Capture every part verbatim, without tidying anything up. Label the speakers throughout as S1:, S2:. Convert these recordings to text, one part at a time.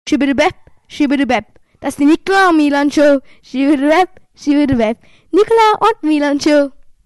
S1: Schibbidi-bap, schibbidi-bap. Das ist die Nicola und Milan Show. Schibbidi-bap, schibbidi-bap. Nicola und Milan Show.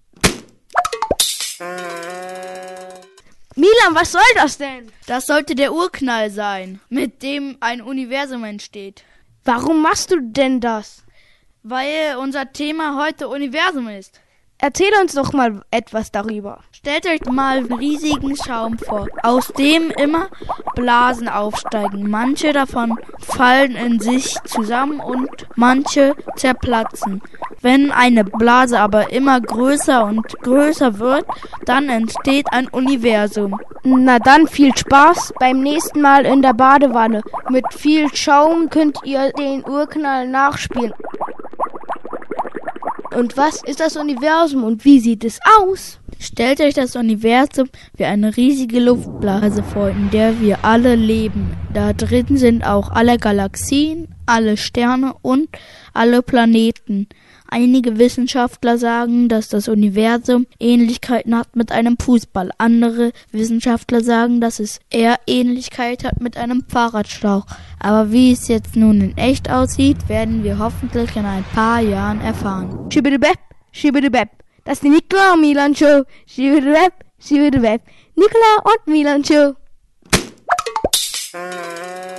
S1: Milan, was soll das denn?
S2: Das sollte der Urknall sein, mit dem ein Universum entsteht.
S1: Warum machst du denn das?
S2: Weil unser Thema heute Universum ist.
S1: Erzähl uns doch mal etwas darüber.
S2: Stellt euch mal einen riesigen Schaum vor, aus dem immer Blasen aufsteigen. Manche davon fallen in sich zusammen und manche zerplatzen. Wenn eine Blase aber immer größer und größer wird, dann entsteht ein Universum.
S1: Na dann viel Spaß beim nächsten Mal in der Badewanne. Mit viel Schaum könnt ihr den Urknall nachspielen. Und was ist das Universum und wie sieht es aus?
S2: Stellt euch das Universum wie eine riesige Luftblase vor, in der wir alle leben. Da drin sind auch alle Galaxien, alle Sterne und alle Planeten. Einige Wissenschaftler sagen, dass das Universum Ähnlichkeiten hat mit einem Fußball. Andere Wissenschaftler sagen, dass es eher Ähnlichkeit hat mit einem Fahrradschlauch. Aber wie es jetzt nun in echt aussieht, werden wir hoffentlich in ein paar Jahren erfahren.
S1: Schibbidi-bap, schibbidi-bap. Das ist die Nicola und Milan Show. Schibbidi-bap, schibbidi-bap. Nicola und Milan Show.